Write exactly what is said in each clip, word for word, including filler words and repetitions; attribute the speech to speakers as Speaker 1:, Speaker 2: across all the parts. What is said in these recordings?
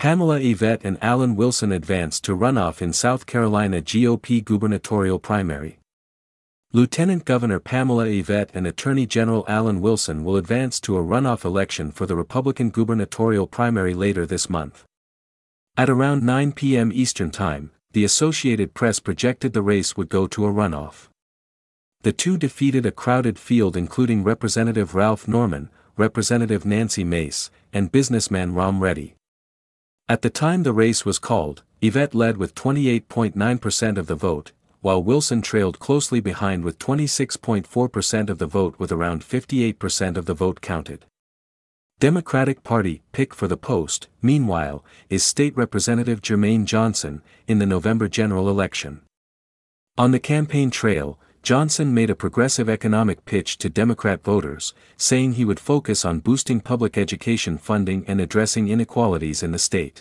Speaker 1: Pamela Yvette and Alan Wilson advance to runoff in South Carolina G O P gubernatorial primary. Lieutenant Governor Pamela Yvette and Attorney General Alan Wilson will advance to a runoff election for the Republican gubernatorial primary later this month. At around nine p m Eastern Time, the Associated Press projected the race would go to a runoff. The two defeated a crowded field including Representative Ralph Norman, Representative Nancy Mace, and businessman Ram Reddy. At the time the race was called, Yvette led with twenty-eight point nine percent of the vote, while Wilson trailed closely behind with twenty-six point four percent of the vote with around fifty-eight percent of the vote counted. Democratic Party pick for the post, meanwhile, is State Representative Jermaine Johnson, in the November general election. On the campaign trail, Johnson made a progressive economic pitch to Democrat voters, saying he would focus on boosting public education funding and addressing inequalities in the state.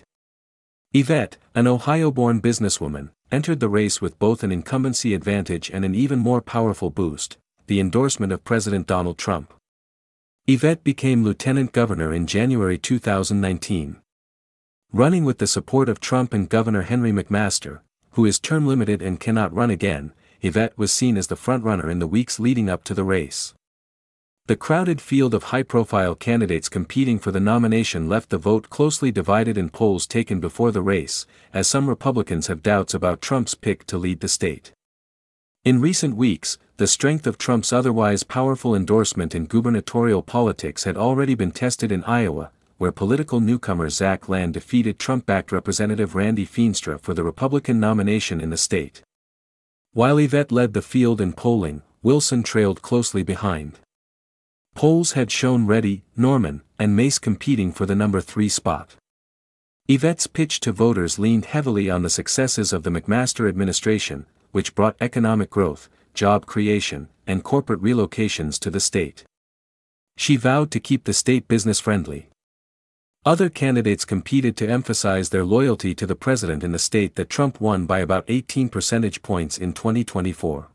Speaker 1: Yvette, an Ohio-born businesswoman, entered the race with both an incumbency advantage and an even more powerful boost, the endorsement of President Donald Trump. Yvette became lieutenant governor in January two thousand nineteen. Running with the support of Trump and Governor Henry McMaster, who is term-limited and cannot run again, Yvette was seen as the frontrunner in the weeks leading up to the race. The crowded field of high-profile candidates competing for the nomination left the vote closely divided in polls taken before the race, as some Republicans have doubts about Trump's pick to lead the state. In recent weeks, the strength of Trump's otherwise powerful endorsement in gubernatorial politics had already been tested in Iowa, where political newcomer Zach Land defeated Trump-backed Representative Randy Feenstra for the Republican nomination in the state. While Yvette led the field in polling, Wilson trailed closely behind. Polls had shown Reddy, Norman, and Mace competing for the number three spot. Yvette's pitch to voters leaned heavily on the successes of the McMaster administration, which brought economic growth, job creation, and corporate relocations to the state. She vowed to keep the state business-friendly. Other candidates competed to emphasize their loyalty to the president in the state that Trump won by about eighteen percentage points in twenty twenty-four.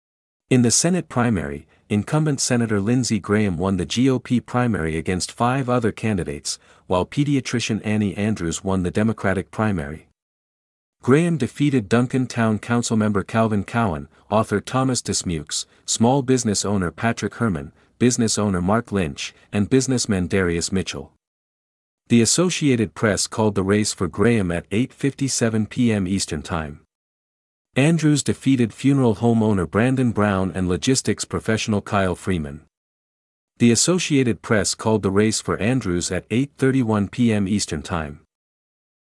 Speaker 1: In the Senate primary, incumbent Senator Lindsey Graham won the G O P primary against five other candidates, while pediatrician Annie Andrews won the Democratic primary. Graham defeated Duncan Town Councilmember Calvin Cowan, author Thomas Dismukes, small business owner Patrick Herman, business owner Mark Lynch, and businessman Darius Mitchell. The Associated Press called the race for Graham at eight fifty-seven p m Eastern Time. Andrews defeated funeral home owner Brandon Brown and logistics professional Kyle Freeman. The Associated Press called the race for Andrews at eight thirty-one p m Eastern Time.